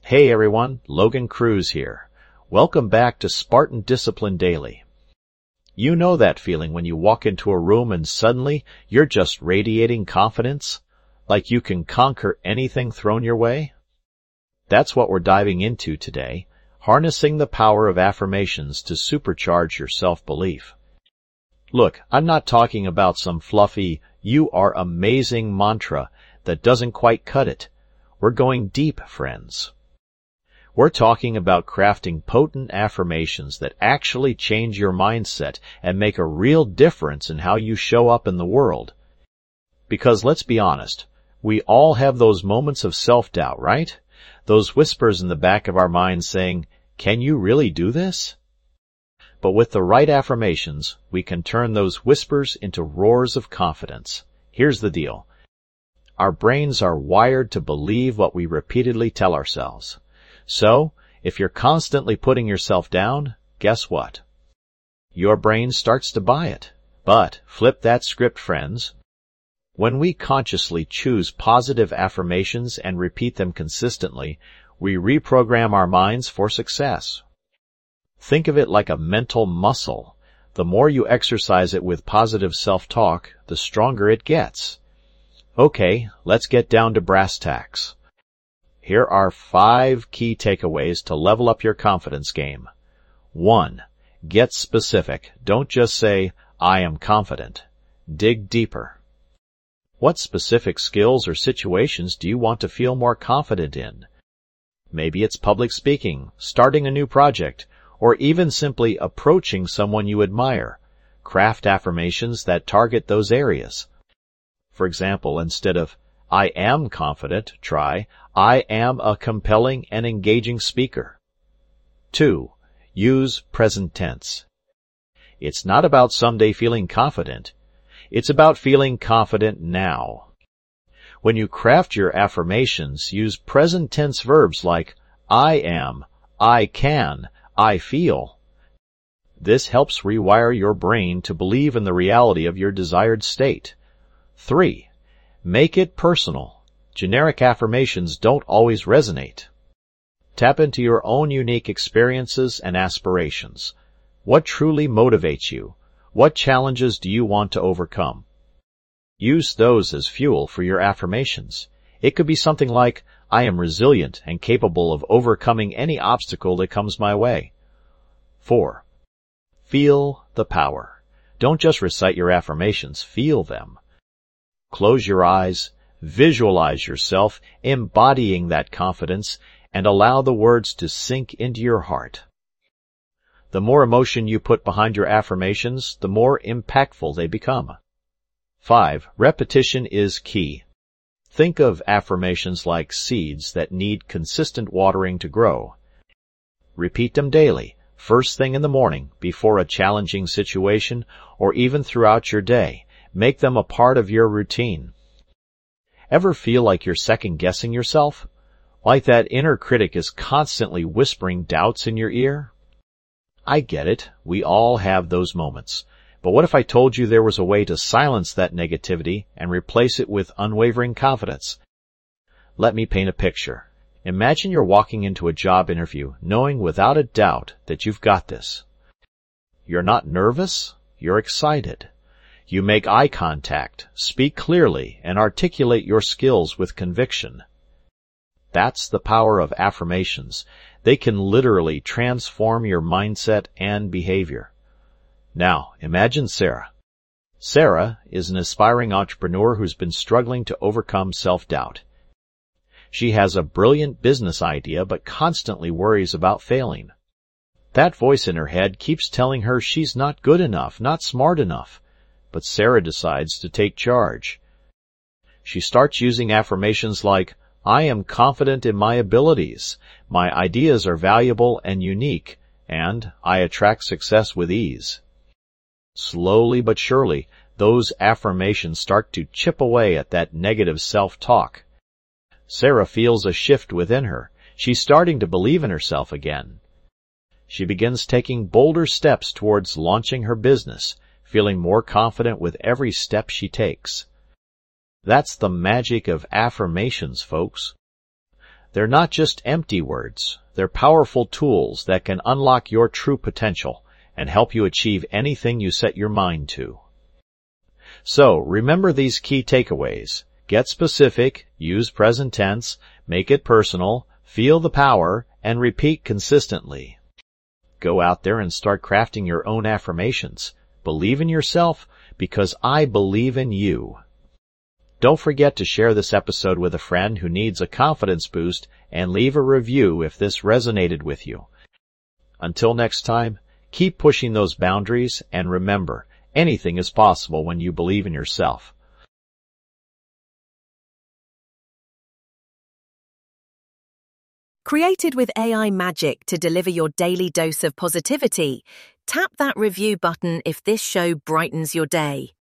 Hey everyone, Logan Cruz here. Welcome back to Spartan Discipline Daily. You know that feeling when you walk into a room and suddenly you're just radiating confidence, like you can conquer anything thrown your way? That's what we're diving into today, harnessing the power of affirmations to supercharge your self-belief. Look, I'm not talking about some fluffy, "you are amazing" mantra that doesn't quite cut it. We're going deep, friends. We're talking about crafting potent affirmations that actually change your mindset and make a real difference in how you show up in the world. Because let's be honest, we all have those moments of self-doubt, right? Those whispers in the back of our minds saying, "Can you really do this?" But with the right affirmations, we can turn those whispers into roars of confidence. Here's the deal. Our brains are wired to believe what we repeatedly tell ourselves. So, if you're constantly putting yourself down, guess what? Your brain starts to buy it. But flip that script, friends. When we consciously choose positive affirmations and repeat them consistently, we reprogram our minds for success. Think of it like a mental muscle. The more you exercise it with positive self-talk, the stronger it gets. Okay, let's get down to brass tacks. Here are 5 key takeaways to level up your confidence game. 1. Get specific. Don't just say, "I am confident." Dig deeper. What specific skills or situations do you want to feel more confident in? Maybe it's public speaking, starting a new project, or even simply approaching someone you admire. Craft affirmations that target those areas. For example, instead of "I am confident," try, "I am a compelling and engaging speaker." 2. Use present tense. It's not about someday feeling confident. It's about feeling confident now. When you craft your affirmations, use present tense verbs like "I am," "I can," "I feel." This helps rewire your brain to believe in the reality of your desired state. 3. Make it personal. Generic affirmations don't always resonate. Tap into your own unique experiences and aspirations. What truly motivates you? What challenges do you want to overcome? Use those as fuel for your affirmations. It could be something like, "I am resilient and capable of overcoming any obstacle that comes my way." 4. Feel the power. Don't just recite your affirmations, feel them. Close your eyes, visualize yourself embodying that confidence, and allow the words to sink into your heart. The more emotion you put behind your affirmations, the more impactful they become. 5. Repetition is key. Think of affirmations like seeds that need consistent watering to grow. Repeat them daily, first thing in the morning, before a challenging situation, or even throughout your day. Make them a part of your routine. Ever feel like you're second-guessing yourself? Like that inner critic is constantly whispering doubts in your ear? I get it. We all have those moments. But what if I told you there was a way to silence that negativity and replace it with unwavering confidence? Let me paint a picture. Imagine you're walking into a job interview, knowing without a doubt that you've got this. You're not nervous, you're excited. You make eye contact, speak clearly, and articulate your skills with conviction. That's the power of affirmations. They can literally transform your mindset and behavior. Now, imagine Sarah. Sarah is an aspiring entrepreneur who's been struggling to overcome self-doubt. She has a brilliant business idea but constantly worries about failing. That voice in her head keeps telling her she's not good enough, not smart enough. But Sarah decides to take charge. She starts using affirmations like, "I am confident in my abilities," "My ideas are valuable and unique," and "I attract success with ease." Slowly but surely, those affirmations start to chip away at that negative self-talk. Sarah feels a shift within her. She's starting to believe in herself again. She begins taking bolder steps towards launching her business, feeling more confident with every step she takes. That's the magic of affirmations, folks. They're not just empty words. They're powerful tools that can unlock your true potential and help you achieve anything you set your mind to. So, remember these key takeaways. Get specific, use present tense, make it personal, feel the power, and repeat consistently. Go out there and start crafting your own affirmations. Believe in yourself because I believe in you. Don't forget to share this episode with a friend who needs a confidence boost and leave a review if this resonated with you. Until next time, keep pushing those boundaries and remember, anything is possible when you believe in yourself. Created with AI magic to deliver your daily dose of positivity, tap that review button if this show brightens your day.